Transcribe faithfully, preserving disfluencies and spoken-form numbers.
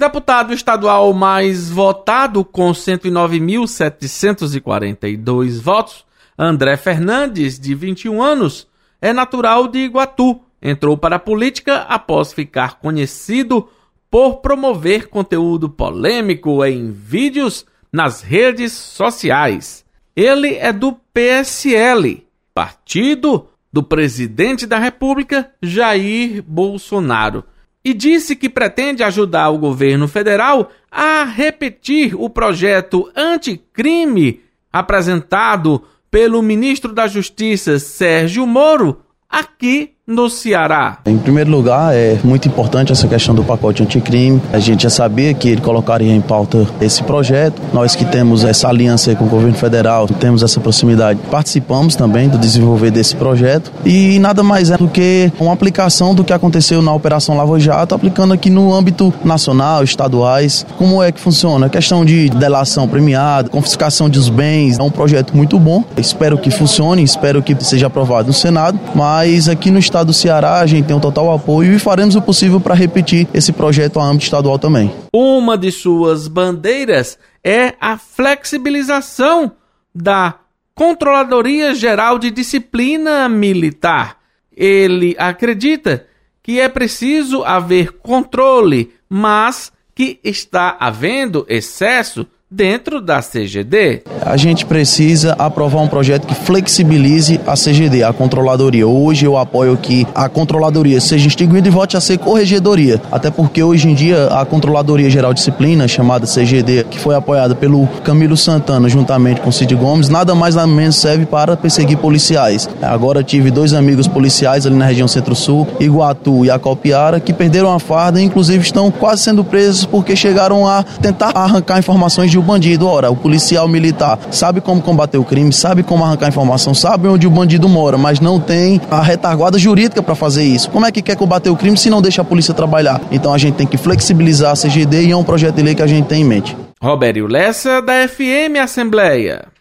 deputado estadual mais votado, com cento e nove mil setecentos e quarenta e dois votos, André Fernandes, de vinte e um anos, é natural de Iguatu. Entrou para a política após ficar conhecido por promover conteúdo polêmico em vídeos nas redes sociais. Ele é do P S L, partido do presidente da República, Jair Bolsonaro, e disse que pretende ajudar o governo federal a repetir o projeto anticrime apresentado pelo ministro da Justiça, Sérgio Moro, aqui no Ceará. Em primeiro lugar, é muito importante essa questão do pacote anticrime. A gente já sabia que ele colocaria em pauta esse projeto. Nós que temos essa aliança com o governo federal, temos essa proximidade, participamos também do desenvolver desse projeto. E nada mais é do que uma aplicação do que aconteceu na Operação Lava Jato, aplicando aqui no âmbito nacional, estaduais. Como é que funciona? A questão de delação premiada, confiscação dos bens, é um projeto muito bom. Espero que funcione, espero que seja aprovado no Senado, mas aqui no estado do Ceará a gente tem um total apoio e faremos o possível para repetir esse projeto a âmbito estadual também. Uma de suas bandeiras é a flexibilização da Controladoria Geral de Disciplina Militar. Ele acredita que é preciso haver controle, mas que está havendo excesso dentro da C G D. A gente precisa aprovar um projeto que flexibilize a C G D, a controladoria. Hoje eu apoio que a controladoria seja extinguida e volte a ser corregedoria. Até porque hoje em dia a Controladoria Geral de Disciplina, chamada C G D, que foi apoiada pelo Camilo Santana juntamente com Cid Gomes, nada mais nada menos serve para perseguir policiais. Agora tive dois amigos policiais ali na região Centro-Sul, Iguatu e Acopiara, que perderam a farda e inclusive estão quase sendo presos porque chegaram a tentar arrancar informações de o bandido. Ora, o policial militar sabe como combater o crime, sabe como arrancar informação, sabe onde o bandido mora, mas não tem a retaguarda jurídica para fazer isso. Como é que quer combater o crime se não deixa a polícia trabalhar? Então a gente tem que flexibilizar a C G D e é um projeto de lei que a gente tem em mente. Robério Lessa, da F M Assembleia.